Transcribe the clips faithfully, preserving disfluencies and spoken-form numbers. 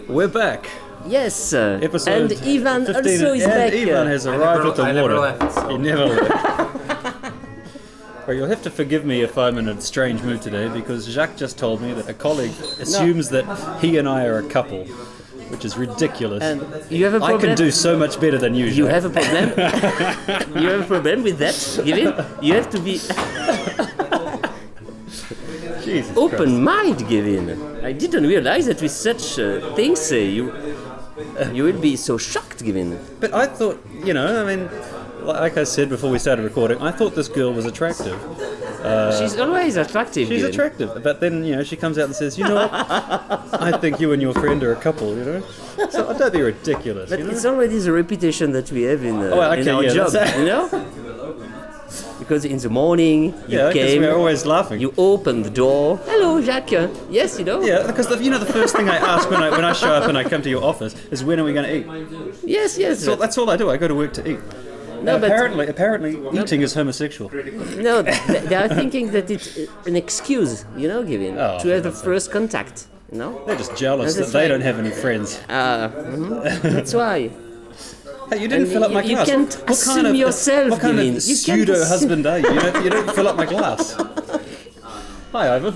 We're back. Yes, uh, Episode and Ivan fifteen, also is and back. Ivan has I arrived never- with the I never water. left, so- He never left. Well, you'll have to forgive me if I'm in a strange mood today, because Jacques just told me that a colleague assumes that he and I are a couple, which is ridiculous. And you have a I problem. can do so much better than you. You Jacques. have a problem. You have a problem with that, Gavin. You have to be Jesus open mind, Gavin. I didn't realize that with such uh, things uh, you you will be so shocked, Gavin. But I thought, you know, I mean, like I said before we started recording, I thought this girl was attractive. She's always attractive. She's Gavin. attractive, but then, you know, she comes out and says, you know what, I think you and your friend are a couple, you know? So don't be ridiculous, But you know? it's already the reputation that we have in, uh, Oh, okay, in our yeah, job, that's- you know? Because in the morning you Yeah, because came, we're always laughing. you open the door. Hello, Jacques. Yes, you know. Yeah, because the, you know the first thing I ask when I when I show up and I come to your office is when are we going to eat? Yes, yes. So that's all I do. I go to work to eat. No, And but- apparently, apparently, eating is homosexual. No, they, they are thinking that it's an excuse, you know, Gavin, Oh, to have the first contact. You know. They're just jealous That's that they right. don't have any friends. Uh, mhm. That's why. Hey, you didn't And fill up my you- you glass. can't what, what assume kind of yourself, What kind Gavin. of You can't pseudo assume- husband are you? You don't, you don't fill up my glass. Hi, Ivan.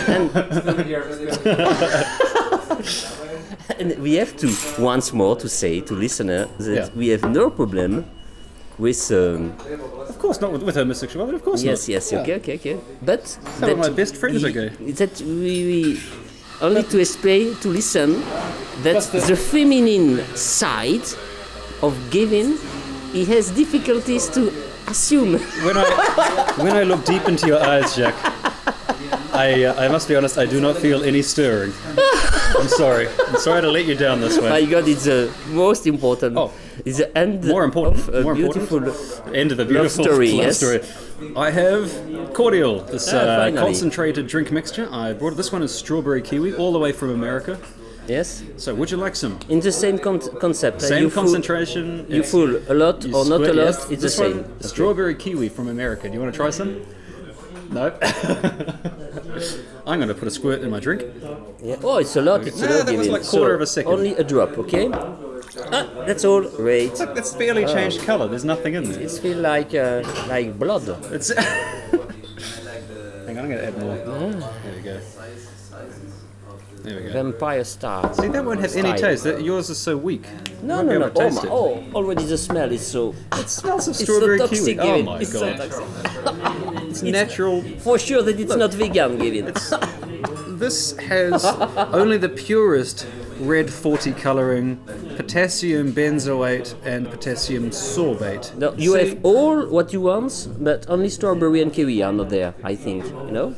And we have to once more to say to listener that Yeah. we have no problem with. Um, Of course not with, with homosexuality. Of course yes, not. yes, okay, okay, okay. But Some of my best friends are gay. That we, we only to explain to listen that But the- the feminine side of Gavin, he has difficulties to assume. When I when I look deep into your eyes, Jack, I uh, I must be honest. I do not feel any stirring. I'm sorry. I'm sorry to let you down this way. My God, it's the most important. Oh. It's the end More important. of a more beautiful. important. End of a beautiful story, love yes. story. I have cordial. This Ah, uh, finally. concentrated drink mixture. I brought this one is strawberry kiwi, all the way from America. Yes, So, would you like some? in the same con- concept. uh, Same you fool- concentration. You it's- fool a lot you or not a split- lot. yes. It's This the same. one, strawberry kiwi from America. Do you want to try some? No. I'm going to put a squirt in my drink. Yeah. Oh, it's a lot. It's a No, lot. that was Gavin. like quarter So, of a second. Only a drop, okay? Ah, that's all. Great. That's barely changed colour. There's nothing in there. It feels like uh, like blood. It's. Hang on, I'm going to add more. There we go. There we go. Vampire star. See, that won't have any Style. taste. That, yours is so weak. No, Won't be no, able no. to Oh, taste my, it. oh, already the smell is so. It smells of It's strawberry so toxic. kiwi. Oh Gavin. my It's so god. toxic. It's natural. For sure that it's not vegan, Gavin. This has only the purest red forty colouring, potassium benzoate, and potassium sorbate. No, you See? have all what you want, but only strawberry and kiwi are not there. I think, you know.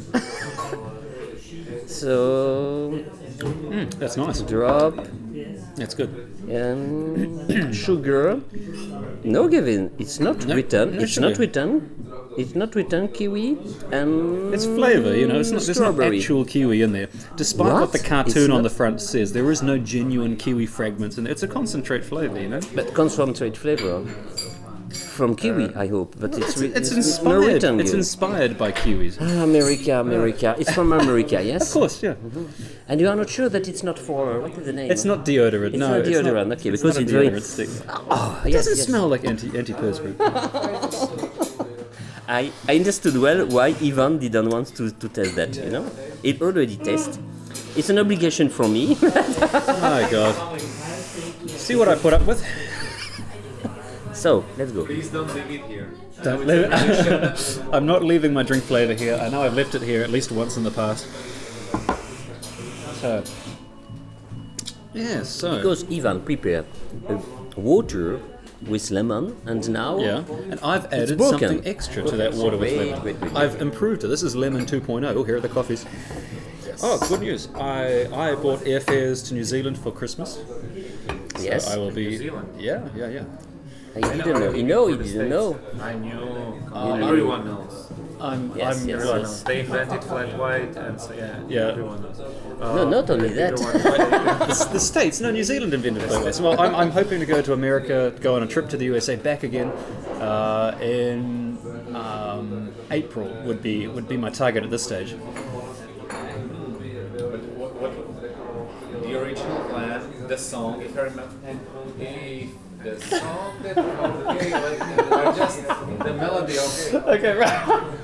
So That's nice. drop That's good. um, sugar. No, Gavin, it's not No, written. no it's sugar. not written. It's not written kiwi and It's flavour, you know. It's not. There's not strawberry. actual kiwi in there. Despite what, What? the It's cartoon on not- the front says, there is no genuine kiwi fragments, and it's a concentrate flavour, you know. But concentrate flavor from kiwi, I hope. But it's It's, re- it's no inspired. written. It's Gavin. inspired by kiwis. Ah, America, America. It's from America, yes. Of course, yeah. And you are not sure that it's not for what is the name? It's not deodorant. It's no, not it's deodorant, not, okay, it's because not a it's very- deodorant stick. Oh, It yes, doesn't yes. smell like anti antiperspirant. I, I understood well why Ivan didn't want to, to test that, you know? It already tastes. It's an obligation for me. My God. See what I put up with? So, let's go. Please don't leave it here. Don't leave it. I'm not leaving my drink flavour here. I know I've left it here at least once in the past. So, yeah. So, Because Ivan prepared uh, water with lemon, and now yeah, and I've added broken. something extra to that water with Wait, lemon. wait, wait. I've improved it. This is lemon two point oh. Here are the coffees. Oh, good news! I I bought airfares to New Zealand for Christmas. yes, So I will be. New Zealand? Yeah, yeah, yeah. he didn't know. You know, he didn't know. I knew. Everyone knows. I'm. Yes, I'm. yes, Everyone yes. knows. They invented flat white, and so yeah. Yeah. Everyone knows. No, not only that. the, the States, no, New Zealand invented flat white. So, well, I'm, I'm hoping to go to America, go on a trip to the U S A, back again uh, in um, April would be would be my target at this stage. The original plan, the song, if I remember, if the song that okay, like uh, just the melody, okay. Okay, right.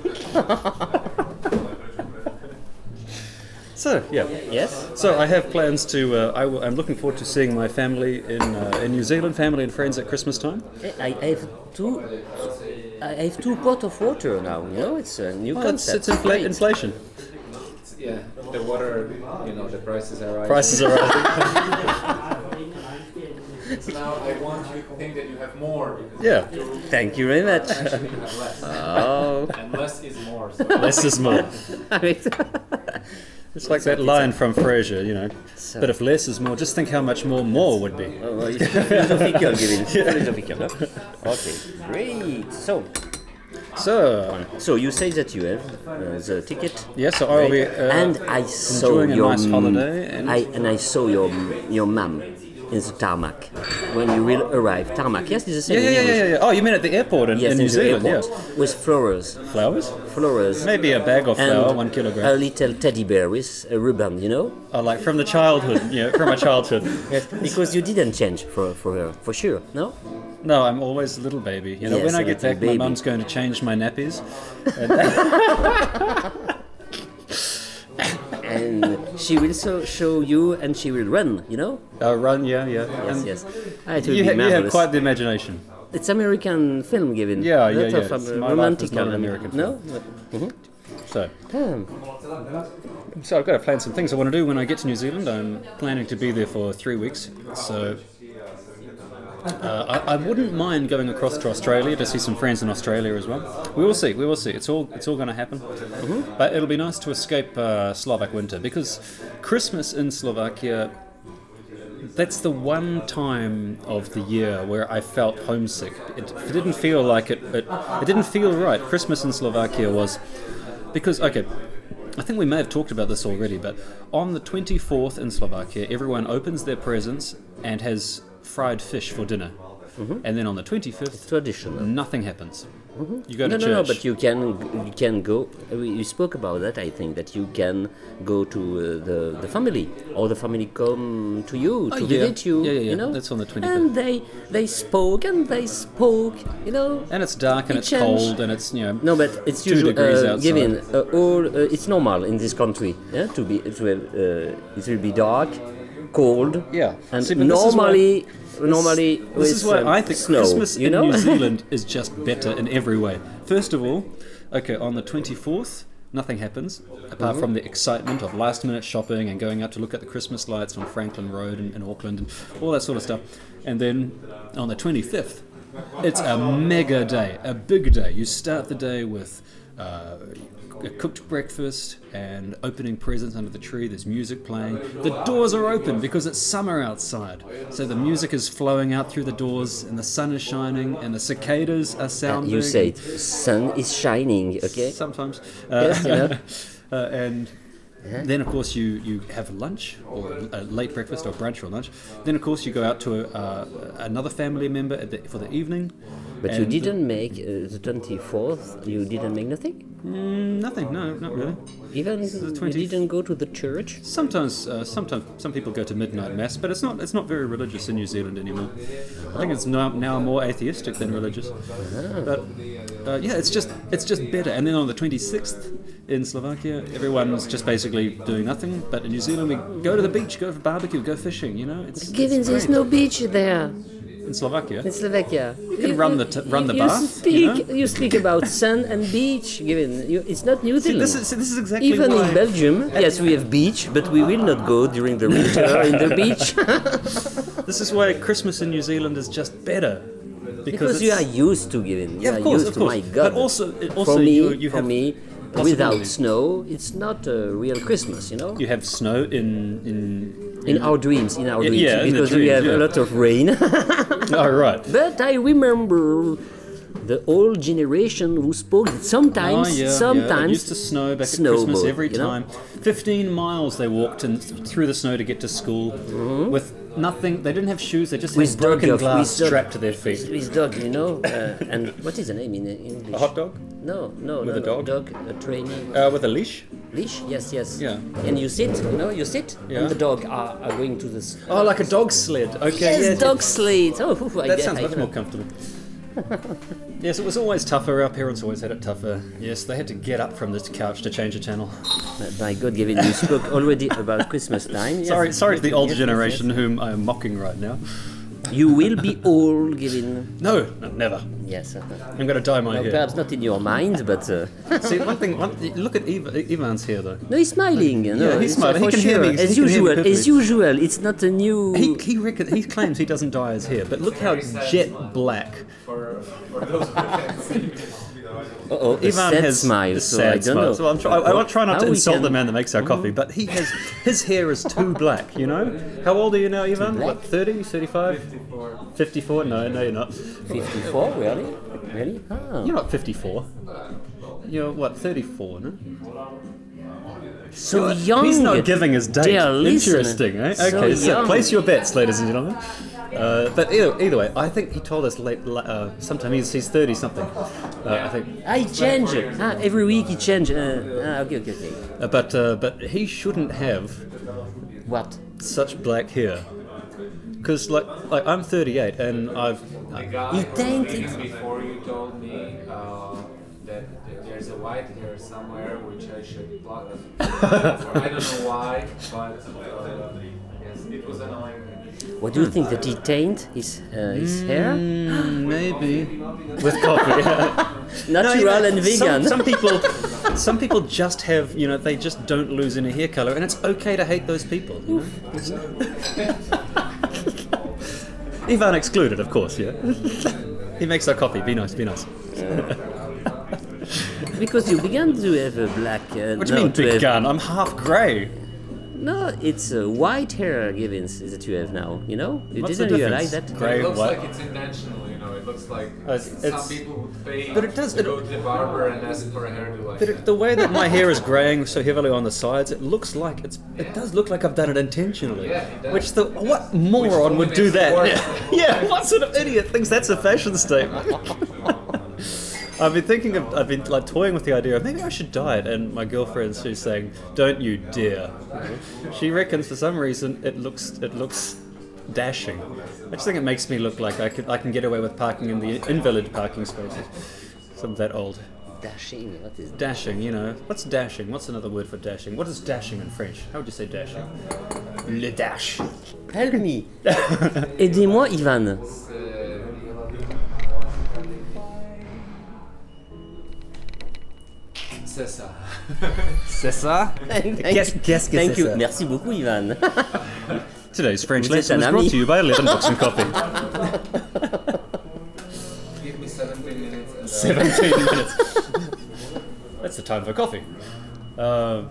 So yeah. Yes. So I have plans to. Uh, I w- I'm looking forward to seeing my family in uh, in New Zealand, family and friends at Christmas time. I, I have two. I have two pot of water now. You know, it's a new Oh, it's concept. it's infla- Great. inflation. Yeah, the water, you know, the prices are rising. Prices are rising. So now I want you to think that you have more. Because Yeah. Thank you very much. actually you have less. Oh. And less is more. So. Less is more. I mean, It's like that line from Frasier, you know. So- But if less is more, just think how much more more would be. oh, it's philosophical, Gavin. Philosophical. No? Okay, great. So, So so you say that you have uh, the ticket. yes, so I'll be. Uh, and I saw enjoying a your nice m- holiday and- I and I saw your your mum in the tarmac when you will arrive. Tarmac, yes, it's the same yeah, in yeah, yeah, English. yeah, yeah. Oh, you mean at the airport in, Yes, in New the Zealand? airport, Yeah. with flowers, Flowers? flowers. Maybe a bag of flour, and one kilogram. a little teddy bear with a ribbon, you know. Oh, like from the childhood, yeah, from my childhood. Yes, because you didn't change for for her, for sure, no. No, I'm always a little baby. You know, Yes, when I a get little back, my baby. mum's going to change my nappies. And she will so show you, and she will run, you know. I'll run, yeah, yeah. Yes, And yes. Ah, it will You, be ha- you have marvelous. quite the imagination. It's American film, given. Yeah, yeah, Lot yeah. of, um, It's- my life romantic is not an element. American No. Mhm. So, Hmm. so I've got to plan some things I want to do when I get to New Zealand. I'm planning to be there for three weeks. So, uh, I, I wouldn't mind going across to Australia to see some friends in Australia as well. We will see. We will see. It's all it's all going to happen. But it'll be nice to escape uh, Slovak winter because Christmas in Slovakia. That's the one time of the year where I felt homesick. It, it didn't feel like it, it. It didn't feel right. Christmas in Slovakia was because okay. I think we may have talked about this already, but on the twenty-fourth in Slovakia, everyone opens their presents and has fried fish for dinner. And then on the twenty-fifth, Traditional. nothing happens. You go to No, no, church. no. But you can, you can go. We you spoke about that. I think that you can go to uh, the the family, or the family come to you to Oh, yeah. visit you. Yeah, yeah, yeah. You know, That's on the twenty-fifth. And they they spoke and they spoke. You know. And it's dark and It it's changed. cold and it's, you know, No, but it's two usually degrees uh, outside. given uh, all. Uh, it's normal in this country. Yeah, to be to have, uh, it will be dark, cold. Yeah. and See, but this is why- normally, normally This is with, why um, I think snow, Christmas you in know? New Zealand is just better in every way. First of all, okay, on the twenty-fourth, nothing happens apart from the excitement of last-minute shopping and going out to look at the Christmas lights on Franklin Road in, in Auckland and all that sort of stuff. And then on the twenty-fifth, it's a mega day, a big day. You start the day with uh, a cooked breakfast and opening presents under the tree. There's music playing. The doors are open because it's summer outside. So the music is flowing out through the doors and the sun is shining and the cicadas are sounding. You say it, sun is shining. Okay. Sometimes. Uh, Yes, you know. uh, and then, of course, you, you have lunch or a late breakfast or brunch or lunch. Then, of course, you go out to a, uh, another family member at the, for the evening. But you And, didn't make uh, the twenty-fourth. You didn't make nothing. Mm, nothing. No, not really. Even the you twenty didn't go to the church. Sometimes, uh, sometimes some people go to midnight mass, but it's not it's not very religious in New Zealand anymore. I think it's now, now more atheistic than religious. But uh, yeah, it's just it's just better. And then on the twenty-sixth in Slovakia, everyone's just basically doing nothing. But in New Zealand, we go to the beach, go for barbecue, go fishing. You know, it's, Given it's there's great. no beach there in Slovakia. in Slovakia. You can run the t- run the you bath, Speak, you you, speak about sun and beach. Given you, it's not New See, Zealand. this is see, this is exactly Even why. in Belgium, yes, we have beach, but we will not go during the winter in the beach This is why Christmas in New Zealand is just better. because you are it's- used to giving. You Yeah, are of course, used of to. course. My God. But also, it- also for me, you, you for have me, without possibilities. snow, it's not a real Christmas. You know. You have snow in in. In our dreams, in our Yeah, dreams, yeah, in the because we dreams, have a yeah. lot of rain. Oh right. But I remember the old generation who spoke that sometimes, Oh, yeah, sometimes yeah. It used to snow back at snowball, Christmas every you know? time. Fifteen miles they walked in th- through the snow to get to school with nothing. They didn't have shoes. They just With had broken dog, glass with dog. strapped to their feet. With dog, you know. Uh, and what is the name in English? A hot dog No, no, With no, a dog? Dog, a training. uh, with a leash. Leash, yes, yes. Yeah. And you sit, you know, you sit, Yeah. and the dog are, are going to this. Oh, like a dog sled. Okay, Yes, yeah. dog sled. Oh, oof, I That get- sounds I much get more it. comfortable. Yes, it was always tougher. Our parents always had it tougher. Yes, they had to get up from this couch to change a channel. My God, given you spoke already about Christmas time. Yes. Sorry, sorry to the older Yes, yes, generation whom I am mocking right now. yes. You will be old, given. No, no never. Yes. I'm going to dye my Well, hair. perhaps not in your mind, but uh, See, one thing. One, look at Eva, Ivan's hair, though. no, he's smiling. You know, Yeah, he's it's, uh, smiling. He for can hear sure. me. He As can hear me usual, as perfectly. usual. It's not a new. He he, reckon, he claims he doesn't dye his hair, but look how jet black. For, for those who can see. Uh-oh, a Ivan sad has smile. a So sad I don't smile. know. So I'm try, I, I won't try not How to we insult can- the man that makes our coffee, but he has his hair is too black. You know. How old are you now, Ivan? black? What, thirty, thirty-five? fifty-four. fifty-four? No, no, you're not. fifty-four, really? Really? Ah. You're not fifty-four. You're what, thirty-four? No. So young. He's not giving his date. Dear listener. Interesting, eh? So Okay, so, young. place your bets, ladies and gentlemen. Uh, but either, either way, I think he told us late. Uh, sometime he's he's thirty something. Uh, I think. Ah, he change. Ah, every week he change. Uh, ah, okay, okay, okay. Uh, but uh, but he shouldn't have What? such black hair. Because like like I'm thirty-eight and I've. The guy He who tainted. came before you told me uh, that there's a white hair somewhere which I should pluck. I don't know why, but uh, yes, it was annoying. What do you think that he taint his uh, his hair? Mm, maybe with coffee. No, Natural you know, and vegan. Some, some people, some people just have, you know, they just don't lose any hair color, and it's okay to hate those people. You know? Ivan excluded, of course. Yeah. He makes our coffee. Be nice. Be nice. Because you began to have a black. Uh, What do you no, mean, to big have- gun? I'm half grey. No, it's uh, white hair, Givens, that you have now. You know, you What's the didn't realize difference? that. Grey, It looks white. like it's intentional, you know. It looks like Uh, it's- some it's- people would pay but it does- to it- go to the barber and ask for a hairdo like But that. it, the way that my hair is greying so heavily on the sides, it looks like it's. It does look like I've done it intentionally. Yeah, it does. Which the what moron only would do makes it that? worse. Yeah, yeah, what sort of idiot thinks that's a fashion statement? I've been thinking of. I've been like toying with the idea of maybe I should dye it, and my girlfriend she's saying, "Don't you dare." She reckons for some reason it looks it looks dashing. I just think it makes me look like I can I can get away with parking in the invalid parking spaces. Some that old. Dashing, what is that? Dashing, you know. What's dashing? What's another word for dashing? What is dashing in French? How would you say dashing? Le dash. Help me. Aidez-moi, Ivan. C'est ça. C'est ça? Thank Qu'est-ce- qu'est-ce que Thank c'est you. ça? Merci beaucoup, Ivan. Today's French Vous êtes lesson un is ami. brought to you by eleven Books and Coffee. Give me seventeen minutes. And, uh, seventeen minutes. That's the time for coffee. Uh,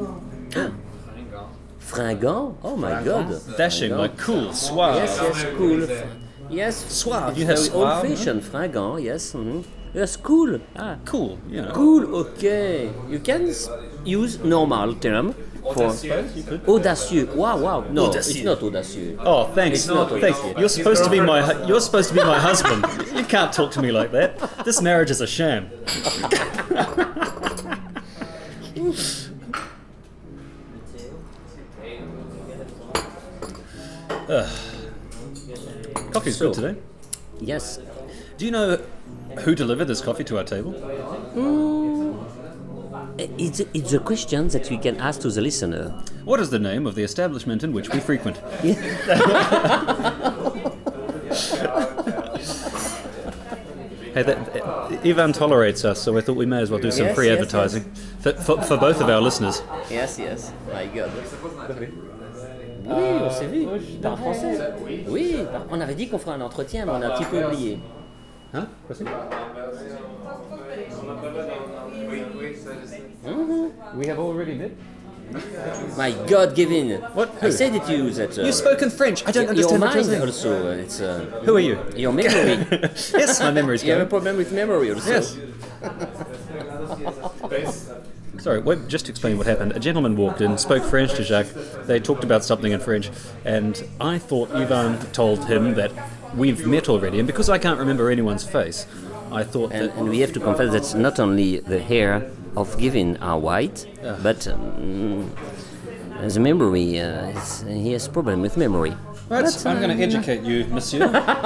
Fringant? Oh my God. dashing, like cool, suave. Yes, yes, cool. Yes, Suave. You very have suave. old-fashioned fringant. Yes. mhm. Yes, cool. Ah, Cool, you know. cool. Okay. You can s- use normal term for audacieux. Wow, wow. No, Audacieux. it's not audacieux. Oh, thanks. It's not thanks. audacieux. You're supposed to be my hu- you're supposed to be my husband. You can't talk to me like that. This marriage is a sham. Ugh. Coffee's good So- today. Yes. Do you know who delivered this coffee to our table? It's, it's a question that we can ask to the listener. What is the name of the establishment in which we frequent? Hey, that, uh, Ivan tolerates us, so I thought we may as well do some Yes, free yes, advertising For, for, for both of our listeners. Yes, yes. My God. Oui, on s'est vu. Par français. Oui, par- on avait dit qu'on ferait un entretien, mais on a un petit peu oublié. Huh? We have already met. My God, Gavin. What? I Who? said it to you that. Uh, You've spoken French. I don't your understand what you're mind saying. also. Uh, it's uh, Who are you? your memory. Yes, my memory's You have a going. problem with memory also. Yes. Sorry, wait, just to explain what happened. A gentleman walked in, spoke French to Jacques. They talked about something in French, and I thought Ivan told him that we've met already. And because I can't remember anyone's face, I thought And, that and we have to confess that not only the hair of Gavin are white, but um, the memory, uh, is, he has problem with memory. Right, But, I'm going to um, educate you, monsieur.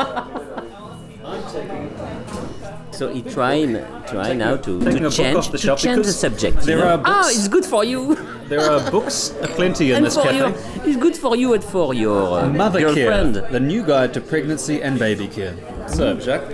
So he try try now to, taking a to book change off the to shelf change the because subject. you there know? are books- Ah, it's good for you. There are books aplenty in and this for cafe. your, it's good for you and for your uh, Mother girlfriend. Care, the new guide to pregnancy and baby care. So, Jacques.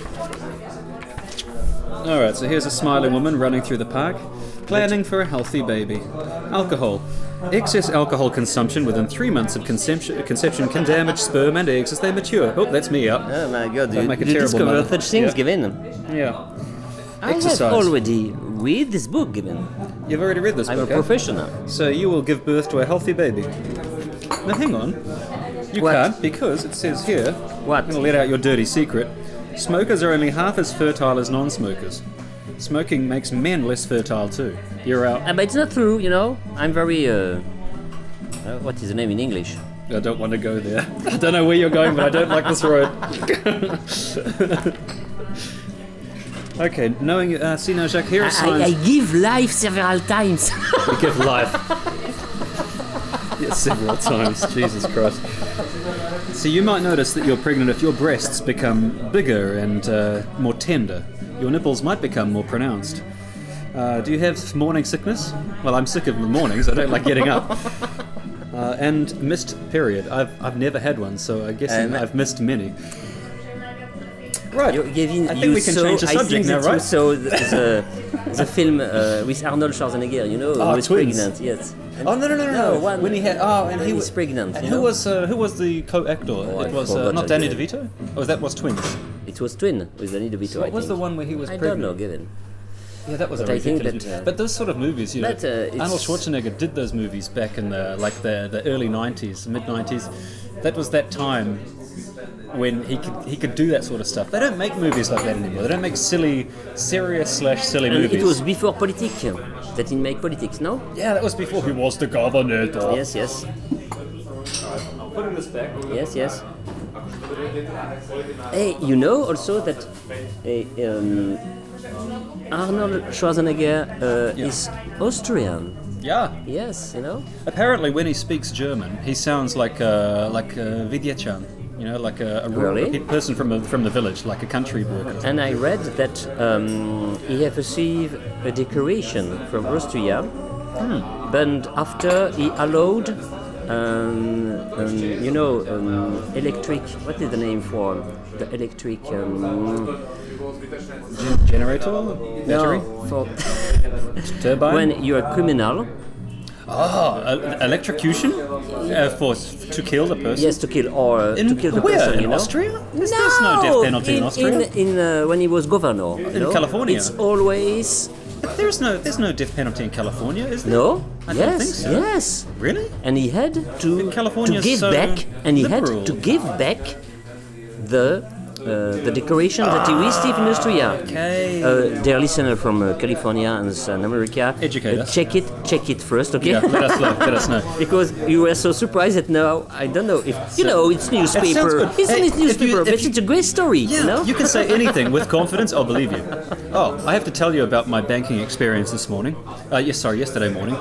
Alright, so here's a smiling woman running through the park, planning for a healthy baby. Alcohol. Excess alcohol consumption within three months of conception, conception can damage sperm and eggs as they mature. Oh, that's me up. Oh my God! Don't You, make a you terrible discover mother. such things, Yeah. Gavin. Yeah. I Exercise. have already read this book, Gavin. You've already read this I'm a book, eh? professional. So you will give birth to a healthy baby. Now hang on. You What? can't because it says here, What? I'm going to let out your dirty secret, smokers are only half as fertile as non-smokers. Smoking makes men less fertile too. You're out. Uh, but it's not true, you know. I'm very. Uh, uh, what is the name in English? I don't want to go there. I don't know where you're going, but I don't like this road. Okay, knowing, uh, see now, Jacques, here are I, signs. I give life several times. You give life. Yes, several times. Jesus Christ. So you might notice that you're pregnant if your breasts become bigger and uh, more tender. Your nipples might become more pronounced. Uh, do you have morning sickness? Well, I'm sick of the mornings. I don't like getting up. Uh, and missed period. I've I've never had one, so I guess Um, I've missed many. Right. You, Gavin, I think you we can saw, change the I subject think now, that you right? saw the, the, the film uh, with Arnold Schwarzenegger, you know, Ah, who was Twins. pregnant. Yes. And- Oh no no no no! No, no. one- when he had oh and when he he's was pregnant, And you who know? was uh, who was the co-actor? Oh, it I was uh, forgot not Danny again. DeVito. Oh, that was Twins. It was twin with Danny DeVito. So what I was think. the one where he was I pregnant? don't know, Gavin. Yeah, that was But a I think ridiculous that, movie. uh, But those sort of movies, you know, But, uh, it's- Arnold Schwarzenegger did those movies back in the like the the early nineties, mid nineties. That was that time when he could he could do that sort of stuff. They don't make movies like that anymore. They don't make silly, serious slash silly And movies. it was before politics that he made politics, no? yeah, that was before he was the governor. Yes, yes. I'm putting this back. Yes, yes. Hey, you know also that uh, um, Arnold Schwarzenegger uh, Yeah. is Austrian. Yeah. Yes, you know. Apparently, when he speaks German, he sounds like a like a Vidya-chan. You know, like a, a rural Really? a person from a, from the village, like a country worker. And I read that um, he have received a decoration from Austria, but after he allowed, um, um, you know, um, electric. What is the name for the electric? Um, Generator, battery, no, for turbine. when you're a criminal. Oh, e- electrocution uh, for to kill the person. Yes, to kill or In to kill the where? person. In you know? Austria? There's- no, there's no death penalty in in Austria. In, in uh, when he was governor. you In know? California. It's always There's no there's no death penalty in California, is there? no. I yes, don't think so. yes. Really? And he had to In California to give so back, and he liberal. had to give back the uh, the decoration that he received in Austria. Okay. Uh, dear listener from uh, California and South America, Educate uh, us. check it, check it first, okay? Yeah, let us know. Let us know. Because you were so surprised that now I don't know if you know it's newspaper. good. It's Hey, it's if you- newspaper, if but you- it's a great story. Yeah, you know. you can say anything with confidence. I'll believe you. Oh, I have to tell you about my banking experience this morning. Uh, yes, sorry, yesterday morning.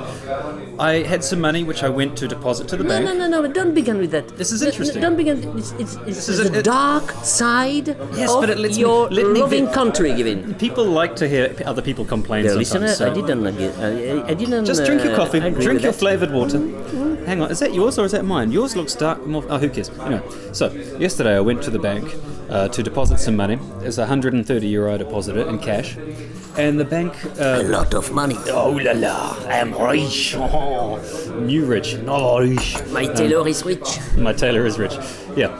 I had some money which I went to deposit to the no, bank. no, no, no! Don't begin with that. This is No, no, interesting. Don't begin. It's, it's, it's, is it's a- the it- dark side Yes, of but it lets me- your let me loving vi- country, Gavin. People like to hear other people complain Dear sometimes. listener, so- I didn't. Uh, I, I didn't. Just drink your uh, coffee. agree Drink with your that. flavoured water. Hang on, is that yours or is that mine? Yours looks dark. More, oh, who cares? Anyway, so yesterday I went to the bank uh, to deposit some money. It's one hundred thirty euro I deposited in cash, and the bank. A Uh, lot of money. oh la la! I am rich. Oh, new rich, not rich. My tailor is rich. My tailor is rich. Yeah.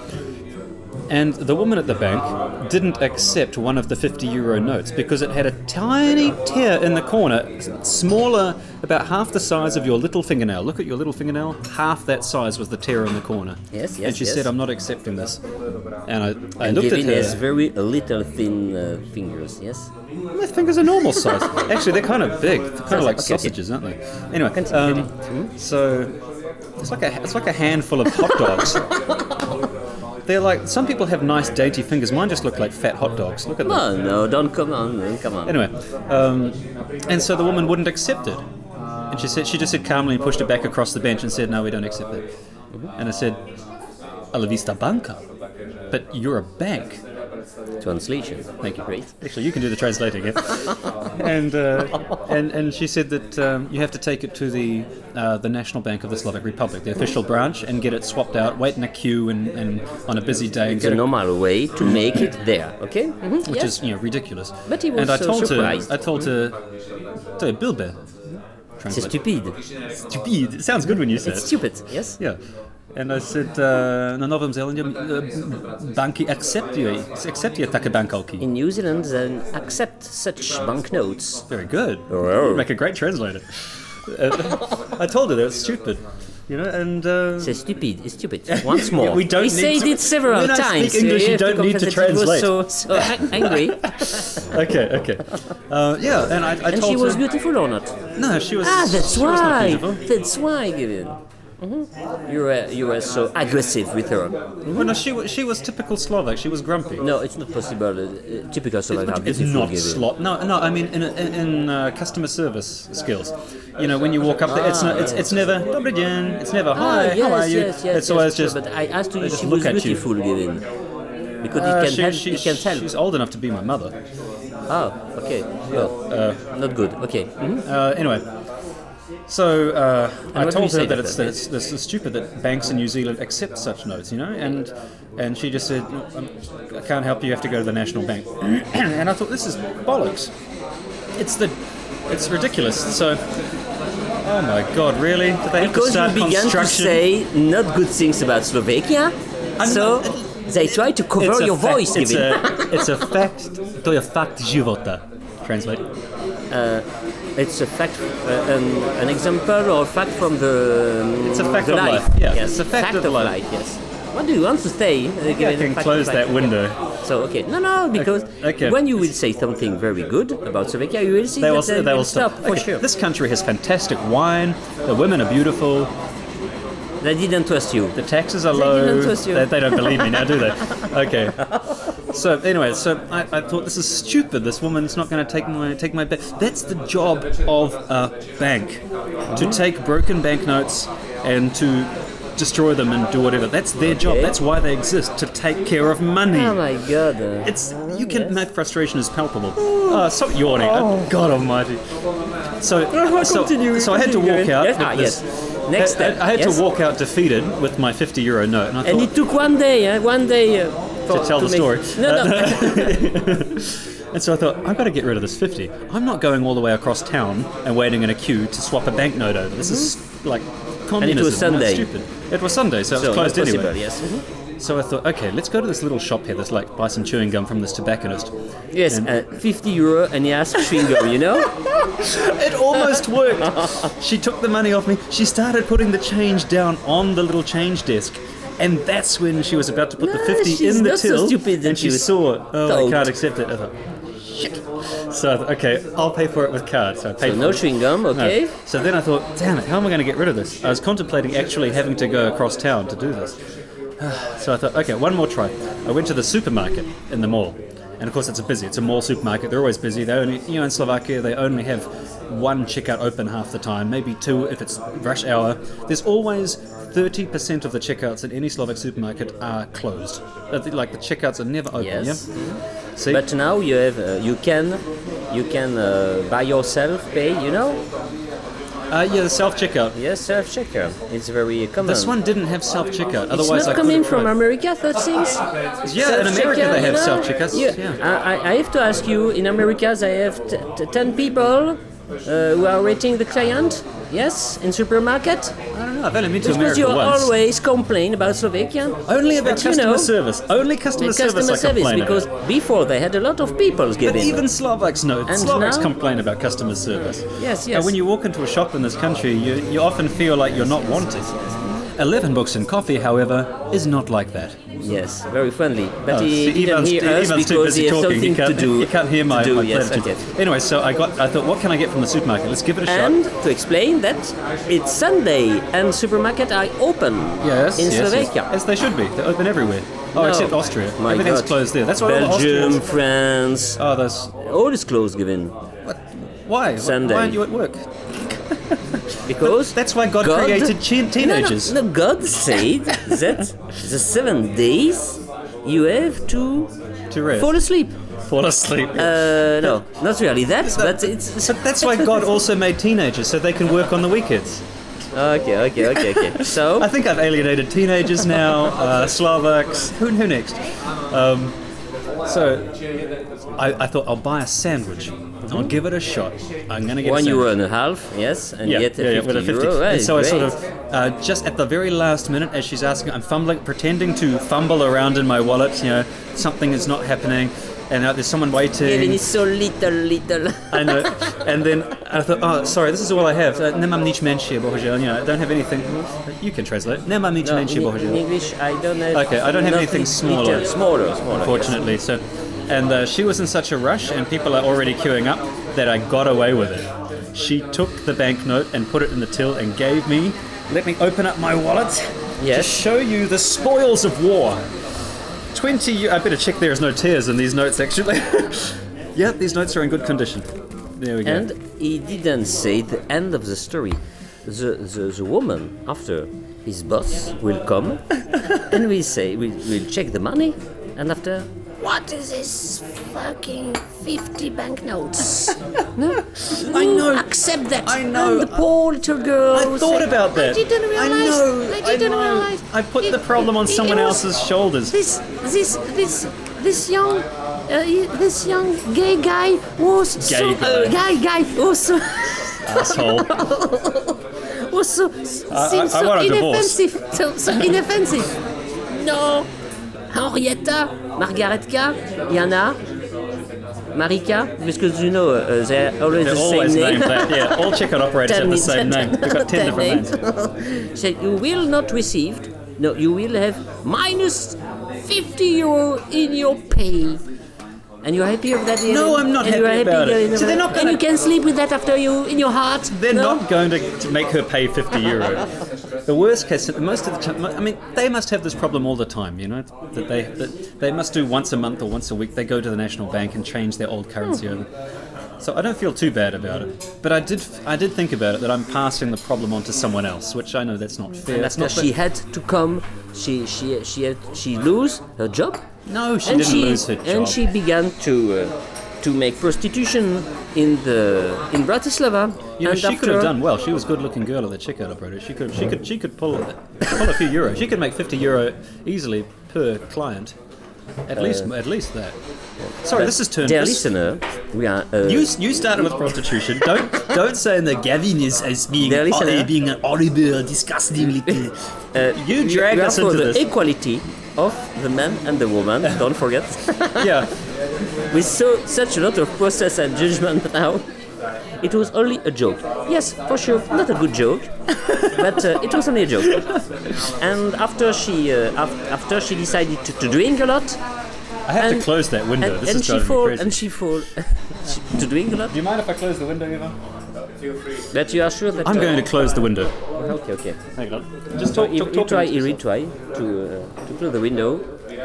And the woman at the bank didn't accept one of the fifty euro notes because it had a tiny tear in the corner, smaller, about half the size of your little fingernail. Look at your little fingernail. Half that size was the tear in the corner. Yes, yes, And she yes. said, I'm not accepting this. And I, I And looked Gavin at has her. very little thin uh, fingers. Yes. My fingers are normal size. Actually, they're kind of big. They're kind of like Okay, okay. sausages, aren't they? Anyway, Continue. um, so it's like a it's like a handful of hot dogs. they're like, some people have nice dainty fingers. Mine just look like fat hot dogs. Look at them. Oh, no, don't come on, man, come on. Anyway, um, and so the woman wouldn't accept it. And she said, she just said calmly and pushed it back across the bench and said, no, we don't accept it. And I said, a la vista banca. But you're a bank. Translation. Thank you. Great. Actually, you can do the translating. Yeah? and, uh, and and she said that um, you have to take it to the uh, the National Bank of the Slovak Republic, the official branch, and get it swapped out, wait in a queue and, and on a busy day. It's a normal way to make it there, okay? Mm-hmm. Which yes. is, you know, ridiculous. But he was and I so told surprised. her, I told her, to Bilbe. C'est stupide. Stupid. It sounds good when you say It's it. stupid, yes? Yeah. And I said, uh, na Novém Zélande, uh, banki acceptuje, acceptuje také bankovky. In New Zealand, they accept such banknotes. Very good. Oh. You make a great translator. Uh, I told her that it's stupid, you know, and... Uh, C'est stupide, it's stupid. Once more. Yeah, we don't he need said to- it several when I times. speak English, you have don't need to confess that he was translate. so, so a- angry. okay, okay. Uh, yeah, and I, I And told she was her... beautiful or not? No, she was... Ah, that's she was not why. beautiful. That's why, Gideon. Mm-hmm. You were you were so aggressive with her. Well, no, she, wa- she was typical Slovak. She was grumpy. No, it's not possible. Uh, typical Slovak are It's beautiful, not Gideon. slot. No, no. I mean, in in, in uh, customer service skills, you know, when you walk up there, it's not. It's it's never Dobry dzień. It's never Ah, hi. yes, how are you? yes, yes, it's yes, always sure, just. But I asked you they if just she look was at you. beautiful, Gideon. Because Uh, it can she, help. she, it can tell. she's old enough to be my mother. Oh, okay. Well, Uh, not good. Okay. Mhm. uh, anyway, so uh, I what do told you say her that to it's, that? that it's, this is stupid that banks in New Zealand accept such notes, you know, and and she just said, "No, um, I can't help you. You have to go to the National Bank." And I thought, this is bollocks. It's the, it's ridiculous. So, oh my God, really? Did they have to Because start you began to construction? say not good things about Slovakia, so they try to cover It's a your fact- voice, It's Gideon. a, it's a fact. To je fakt života. Translate. It's a fact, uh, an, an example or fact from the, um, It's a fact the of life. life, yeah, Yes, it's a fact of life. Yes. What do you want to say? Uh, Yeah, I given can fact close of life? that window. So okay, no, no, because Okay. when you will say something very good about Slovakia, you will see They will, that uh, they will will stop, for Okay, sure. This country has fantastic wine. The women are beautiful. They didn't trust you. The taxes are low. didn't trust you. They, they don't believe me now, do they? Okay. So anyway, so I, I thought this is stupid. This woman's not going to take my take my bet. That's the job of a bank, to take broken banknotes and to destroy them and do whatever. That's their job. Okay. That's why they exist, to take care of money. Oh my God. uh, It's you can. My frustration is palpable. Oh, stop yawning! Oh, God Almighty! So, so, Continue, so I had to continue. walk out. Yes, with ah, this- yes. Next I, step. I had yes. to walk out defeated with my fifty euro note, and I And thought it took one day, eh? one day uh, for, to tell the make- story. No, no. And so I thought, I've got to get rid of this fifty. I'm not going all the way across town and waiting in a queue to swap a banknote over. This is like communism. was you know, Sunday. stupid. It was Sunday, so, so it was closed not anyway. possible, yes. So I thought, okay, let's go to this little shop here. Let's like buy some chewing gum from this tobacconist. Yes, And- uh, fifty euro and he asked chewing gum, you know? It almost worked. She took the money off me. She started putting the change down on the little change desk. And that's when she was about to put the No, fifty she's in the not so till. stupid that and she she was saw, oh, told. I can't accept it. I thought, shit. So I thought, okay, I'll pay for it with card. So I paid So for no it. chewing gum, No. okay? So then I thought, damn it, how am I going to get rid of this? I was contemplating actually having to go across town to do this. So I thought, okay, one more try. I went to the supermarket in the mall. And of course, it's a busy. It's a mall supermarket. They're always busy. They only, you know, in Slovakia, they only have one checkout open half the time, maybe two if it's rush hour. There's always thirty percent of the checkouts in any Slovak supermarket are closed. Uh, the- Like the checkouts are never open. Yes. Yeah. See. But now you have, uh, you can, you can uh, by yourself pay, you know? uh, yeah, the self checkout. Yes, self checker. It's very common. This one didn't have self checkout. It's Otherwise, not I coming could've from tried. America, those things. Yeah, in America Self-checkout, they have you know? self checkouts. Yeah. Yeah. I, I have to ask you. In America, they have t- t- ten people uh, who are rating the client. Yes, in supermarket. I don't know. I've only been to Because America you once. always complain about Slovakia. Only about But you customer know, service. Only customer The service customer I service, complain because about. before they had a lot of people But giving. even Slovaks know. And Slovaks now- complain about customer service. Yes, And yes. when you walk into a shop in this country, you, you often feel like you're not wanted. eleven Books and Coffee, however, is not like that. Yes, very friendly. But Oh, he see, didn't Ivan's, hear us Ivan's too because busy he has talking. something He can't, to do. he can't hear my, to do, my yes, platitude. okay. Anyway, so I got. I thought, what can I get from the supermarket? Let's give it a And shot. to explain that it's Sunday and supermarkets are open Yes, in yes, yes. Slovakia. As they should be. They're open everywhere. Oh, No. except Austria. My Everything's God. closed there. That's why all the Belgium, Austrians. France, Oh, those. all is closed given. Why? Sunday. Why aren't you at work? Because That's why God, created teen- teenagers. No, no, no, God said that the seven days you have to To rest. fall asleep. Fall asleep. Uh, no, not really that, but it's. But that's why God also made teenagers, so they can work on the weekends. Okay, okay, okay, okay. So I think I've alienated teenagers now, uh, Slovaks. Who, who next? Um, so I, I thought I'll buy a sandwich. I'll give it a shot. I'm gonna get one a sandwich. euro and a half, yes, and Yeah, yet a yeah, yeah, fifty with a fifty. euro. Right, and so I sort great. of, uh, just at the very last minute, as she's asking, I'm fumbling, pretending to fumble around in my wallet. You know, something is not happening, and uh, there's someone Kevin waiting. is so little, little. I know. And then I thought, oh, sorry, this is all I have. Uh, Nemam nič menšie, bohužel. You know, I don't have anything. You can translate. Nemam nič No, menšie, in, in bohužel. English, I don't have. Okay, I don't have nothing anything smaller. little- Smaller, smaller. Unfortunately, so. And uh, she was in such a rush, and people are already queuing up, that I got away with it. She took the banknote and put it in the till and gave me. Let me open up my wallet Yes. to show you the spoils of war. Twenty. eu- I better check there is no tears in these notes. Actually, yeah, these notes are in good condition. There we go. And he didn't say the end of the story. The, the, the woman, after his boss, will come and we say, we will check the money, and after, what is this fucking fifty banknotes? No? I know. Accept that. I know. And the poor little girl. I will thought say, about that. I didn't realize. I know. I didn't I know. realize. I put It- the problem on it- it someone was- else's shoulders. This, this, this, this young, uh, this young gay guy was so, guy. Uh, guy, guy was so, Asshole. was so, I- seems I so want a divorce. inoffensive, so, so inoffensive. No, Henrietta, Margaretka, Yana, Marika, because you know uh, they're always They're the always same name. named that. Yeah, all checkout operators Ten have the names. same name. We've got ten Ten different names. names. Said you will not receive. No, you will have minus fifty euro in your pay. And you're happy with that? No, I'm not and happy you're about it. going- So they're not And gonna- you can sleep with that after you in your heart. They're no? not going to, to make her pay fifty euro. The worst case, most of the time, I mean, they must have this problem all the time, you know, that they that they must do once a month or once a week. They go to the national bank and change their old currency over. So I don't feel too bad about it. But I did I did think about it, that I'm passing the problem on to someone else, which I know that's not fair. And That's after not she had to come, she she she had she lose her job. No, she and didn't she, lose her job. And she began to uh, to make prostitution in the in Bratislava. You know, and she after, could have done well. She was a good-looking girl at the checkout operator. She could, she could, she could pull, pull a few euros. She could make fifty euro easily per client. At least, at least that. Sorry, this is turned. Dear this- listener, we are. Uh, You, you started with prostitution. Don't don't say that Gavin is as being Dear listener. uh, being an horrible, disgusting little. uh, You we- dragged we are us for into the this. equality of the man and the woman. Don't forget. Yeah, With so such a lot of process and judgment now. It was only a joke. Yes, for sure, not a good joke, but uh, it was only a joke. And after she uh, af- after she decided to, to drink a lot, I have And- to close that window. and, this and is she driving me fall crazy. and she fall she, to drink a lot. Do you mind if I close the window, Eva? That you are sure that I'm uh, going to close the window. Okay, okay. Hang on. Just So talk, you, talk, you talk try, amongst you yourself. retry to uh, to close the window.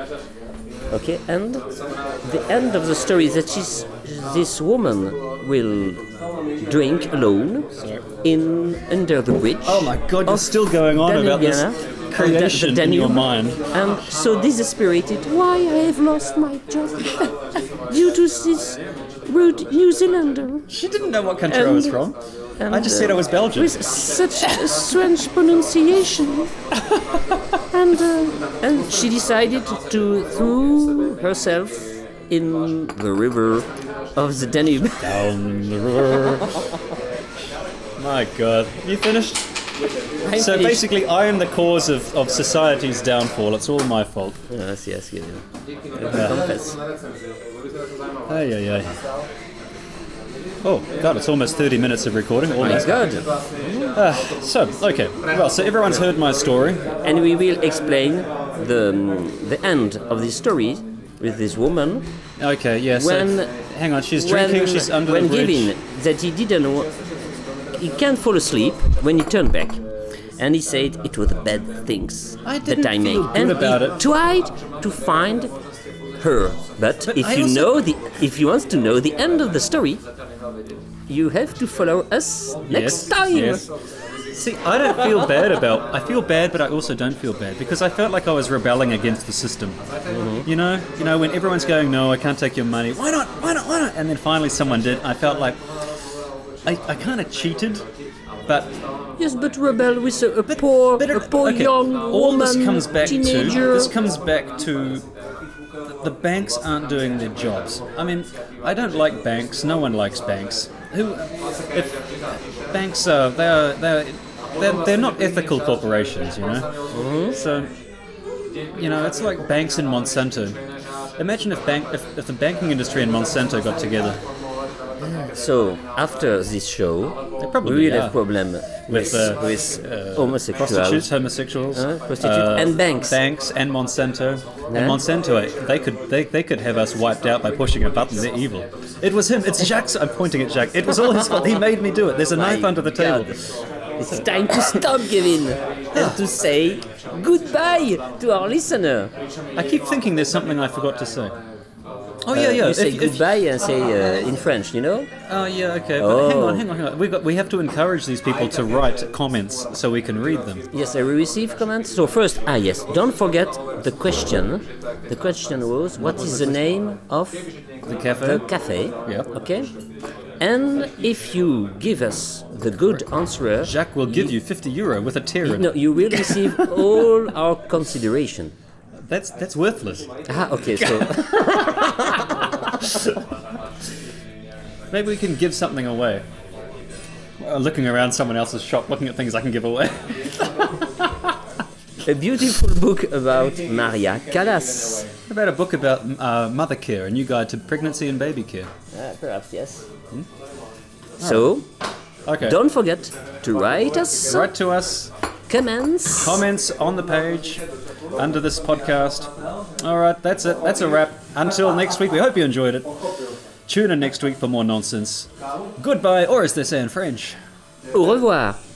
Okay, and the end of the story is that she's this woman will drink alone in under the bridge. Oh my God, you're of still going on about this Danubiana, creation of the in your Danube. mind. And so desesperated, why I have lost my job due to this rude New Zealander. She didn't know what country I was And- from. And, I just uh, said I was Belgian. With such a strange pronunciation. and uh, and she decided to throw herself in the river of the Danube. Down the river. My God. You finished? I'm So finished. basically, I am the cause of, of society's downfall. It's all my fault. Yes, yes, yes. I confess. Ay, ay, ay. Oh, God, it's almost thirty minutes of recording. My Almost. God. So, okay. Well, so everyone's heard my story. And we will explain the um, the end of the story with this woman. Okay, yeah, so, When- hang on, she's drinking, when, she's under when the bridge. giving that he didn't wa- he can't fall asleep when he turned back, and he said it was the bad things I that didn't I feel make, good and about he it. tried to find her. But, But if I you also- know the if you want to know the end of the story, you have to follow us next Yes, time. yes. See, I don't feel bad about. I feel bad, but I also don't feel bad because I felt like I was rebelling against the system. Mm-hmm. You know, you know, when everyone's going, "No, I can't take your money. Why not? Why not? Why not?" And then finally someone did. I felt like I, I kind of cheated, but Yes, but rebel with a, a poor, but a poor okay, young all woman, this comes back teenager. to this comes back to the banks aren't doing their jobs. I mean, I don't like banks. No one likes banks. Who, if banks are they're they're they're, they're not ethical corporations, you know. Mm-hmm. So, you know, it's like banks and Monsanto. Imagine if bank if, if the banking industry and Monsanto got together. So after this show, probably we will are. have problem with With, uh, with uh, homosexuals. Prostitutes, homosexuals, Uh, prostitutes and banks. banks and Monsanto. Yeah. And Monsanto, they could they, they could have us wiped out by pushing a button. They're evil. It was him. It's Jacques. I'm pointing at Jacques. It was all his fault. He made me do it. There's a knife My under the table. God. It's time to stop, Kevin, and to say goodbye to our listener. I keep thinking there's something I forgot to say. Oh yeah, Uh, yeah. You say If- if- goodbye and say uh, in French, you know? Oh yeah, okay. But hang Oh. on, hang on, hang on. We got we have to encourage these people to write comments so we can read them. Yes, I will receive comments. So first, ah yes, don't forget the question. The question was, what is the name of The cafe. the cafe? Yeah. Okay. And if you give us the good answer, Jacques will give you fifty euro with a tear in no, it. you will receive all our consideration. That's that's worthless. Ah, okay. So Maybe we can give something away. Uh, looking around someone else's shop, looking at things I can give away. a beautiful book about Maria Callas. What about a book about uh, mother care, a new guide to pregnancy and baby care? Ah, perhaps yes. So Okay. don't forget to write us Write to us. comments. Comments on the page under this podcast. All right, that's it. That's a wrap. Until next week, we hope you enjoyed it. Tune in next week for more nonsense. Goodbye, or as they say in French. Au revoir.